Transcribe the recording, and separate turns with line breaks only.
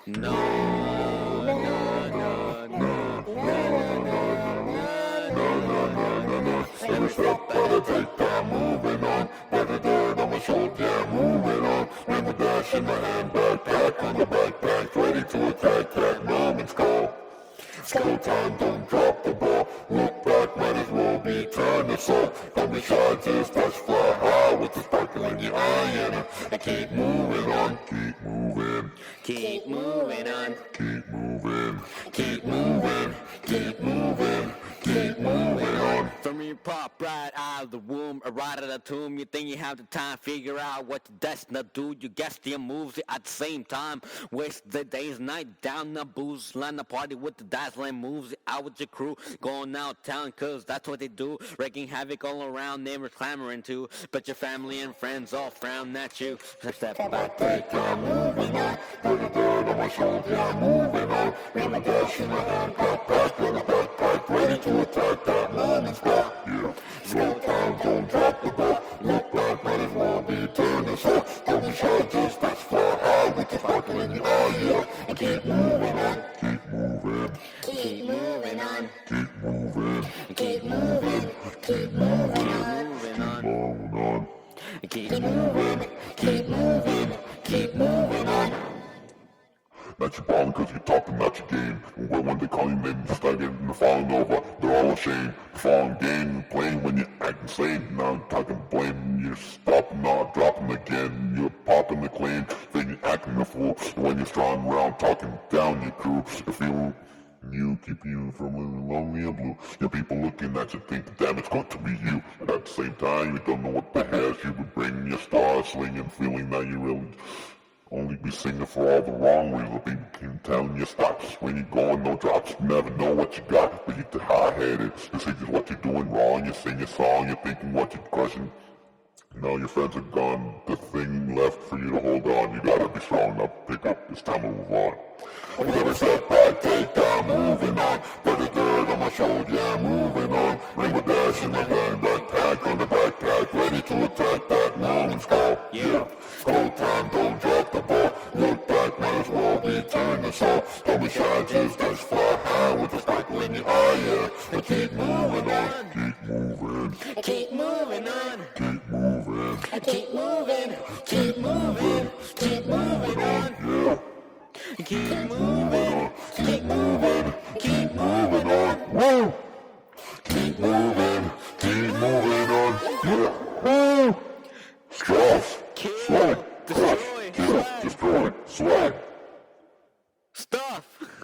No, no, no, no,
Every step that I take, I'm moving on. Better dirt on my shoulder, yeah, moving on. Remember dash in my hand, backpack on the backpack, ready to attack, that moment's call. It's go time, don't drop the ball. Look back, might as well be turned to soul. Don't be shy, just touch fly high with the sparkle in your eye, and keep moving on, keep moving,
keep moving on.
keep moving, keep moving, keep moving, keep moving on.
From your pop right out of the womb, or right out of the tomb, you think you have the time, figure out what the destined do. You guess your moves at the same time. Waste the day's night down the booze, line the party with the dazzling moves. Out with your crew, going out town, cause that's what they do. Wreaking havoc all around, neighbors clamoring too. But your family and friends all frown at you. Step back,
Take time, moving on. Put the dirt on my shoulder, I'm moving on. Remember dash in my hand, backpack on the backpack, ready to attack, that moment's back. Yeah, slow time, don't drop the ball. Look back, might as well be turned to soul. Don't be shy, just touch fly high with the sparkle in your eye, yeah. And keep moving on, keep moving,
keep moving on.
keep moving,
Keep moving,
keep moving,
moving on.
moving on.
Keep moving,
Keep moving, keep moving on. Not your ballin' cause you're talking about your game. And when they call you name, you start getting the falling over. They're all ashamed. The falling game, playing when you're acting insane. Now I'm talking blame. You're stopping, not dropping again. You're popping the claim, then you're acting a fool. And when you're strong around, talking down your crew. If you keep you from living lonely and blue. Your people looking at you think, damn, it's got to be you. But at the same time, you don't know what the hell you would bring your star slinging, feeling that you really only be singing for all the wrong reasons. People keep telling you stop. When you're going, no drops. You never know what you got. But you're too high-headed. You say just what you're doing wrong. You sing your song. You're thinking what you're crushing. Now your friends are gone. The thing left for you to hold on. You gotta be strong enough to pick up. It's time to move on. With every step I take, I'm moving on. Put the dirt on my shoulder, yeah, I'm moving on. Rainbow dash in my hand, backpack on the backpack, ready to attack, that moment's call. Yeah, go time, don't drop the ball. Look back, might as well be turned to soul. Don't be shy, just touch fly high with the sparkle in your eye, yeah. And keep moving on, keep moving,
keep moving on.
keep moving,
Keep moving, keep moving, keep moving on.
yeah.
Keep moving, keep moving,
Keep moving on. Woo! Keep moving. Keep moving on. Yeah. Woo! Stress. Swag. Crush.
destroy,
Kill. Destroy. Swag.
stuff.